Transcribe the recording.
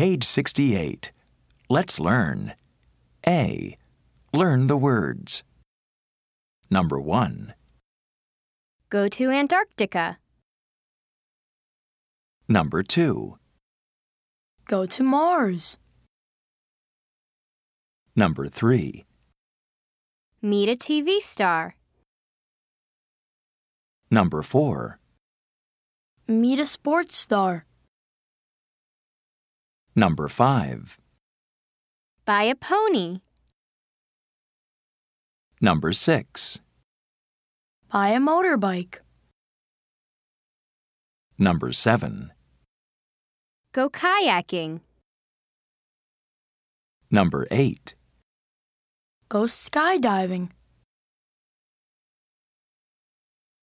Page 68. Let's learn. A. Learn the words. Number 1. Go to Antarctica. Number 2. Go to Mars. Number 3. Meet a TV star. Number 4. Meet a sports star. Number 5. Buy a pony. Number 6. Buy a motorbike. Number 7. Go kayaking. Number 8. Go skydiving.